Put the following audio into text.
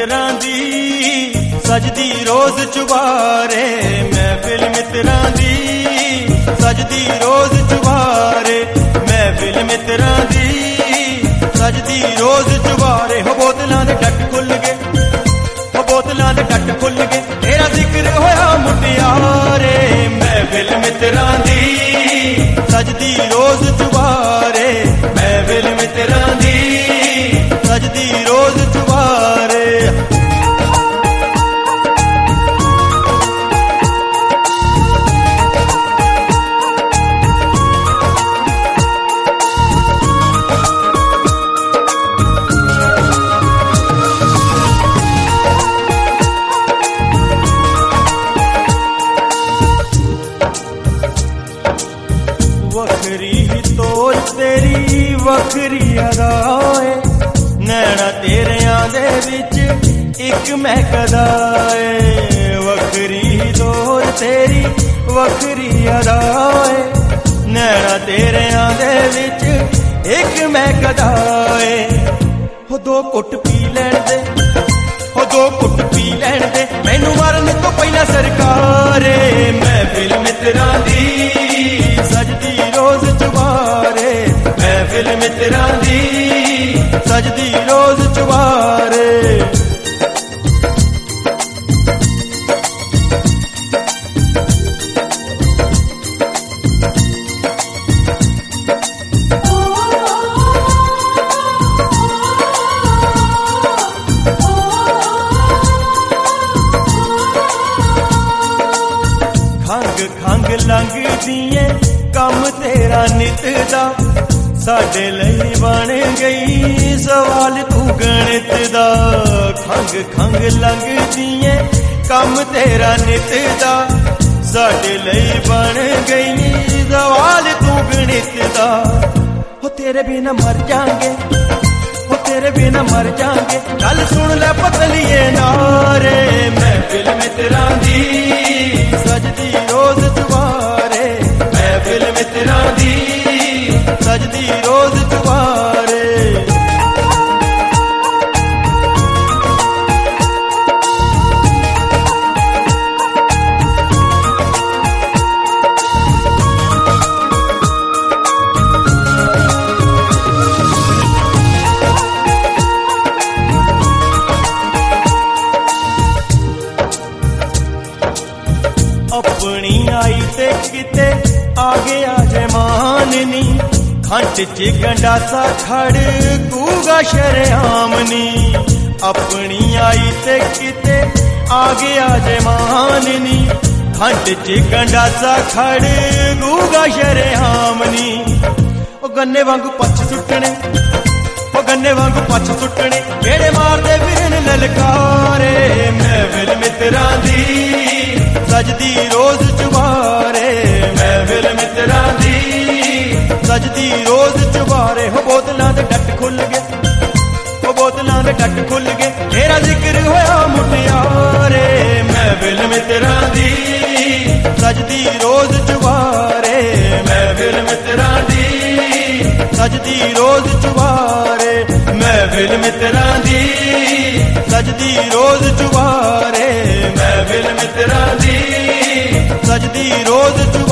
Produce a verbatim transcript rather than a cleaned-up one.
मित्रां दी सजदी रोज चुबारे, महफिल मित्रां दी सजदी रोज चुबारे, महफिल मित्रां दी सजदी रोज चुबारे। हो बोतलां दे डट खुल गए, हो बोतलां दे डट खुल गए, तेरा जिक्र होया मुटियारे, महफिल मित्रां दी सजदी रोज चुबारे, महफिल मित्रां दी सजदी रोज चुबारे। वखरी तोर तेरी वखरी अदाए, नैना तेरियां दे विच इक महकदा ए। वखरी तोर तेरी वखरी अदाए, नैना तेरियां दे विच इक महकदा ए। हो दो घुट पी लैण दे, हो दो घुट पी लैण दे, मैनू मरन तो पहला सरकारे, महफिल मित्रां दी सजदी रोज चुबारे, महफिल मित्रां दी सजदी रोज चुबारे। खंग खंग लंघदी ऐ कम तेरा नित दा, साडे लई बन गई सवाल तू गणित दा। खंग खंग लंघदी ऐ कम तेरा नित दा, साडे लई बन गई सवाल तू गणित दा। हो तेरे बिना मर जाएंगे, हो तेरे बिना मर जाएंगे, गल सुन ले पतलिए नारे, महफिल मित्रां दी सजदी रोज चुबारे, महफिल मित्रां दी सजदी रोज चुबारे। अपनी आई ते किते आ गया जमान नी, खंड च गंडासा खड़ कूगा शरेआम नी। अपनी आई ते किते आ गया जमान नी, खंड च गंडासा खड़ कूगा शरेआम नी। ओ गन्ने वांगू पछ सुटने, ओ गन्ने वांगू पछ सुटने, जेड़े मारदे फिरन ललकारे, महफिल मित्रां दी सजदी रोज चुबारे, महफिल मित्रां दी सजदी रोज चुबारे। हो बोतलां दे डट खुल गए, हो बोतलां दे डट खुल गए, तेरा जिक्र होया मुटियारे, महफिल मित्रां दी सजदी रोज चुबारे, महफिल मित्रां दी सजदी रोज चुबारे, महफिल मित्रां दी सजदी रोज चुबारे, महफिल मित्रां दी सजदी रोज चुबारे।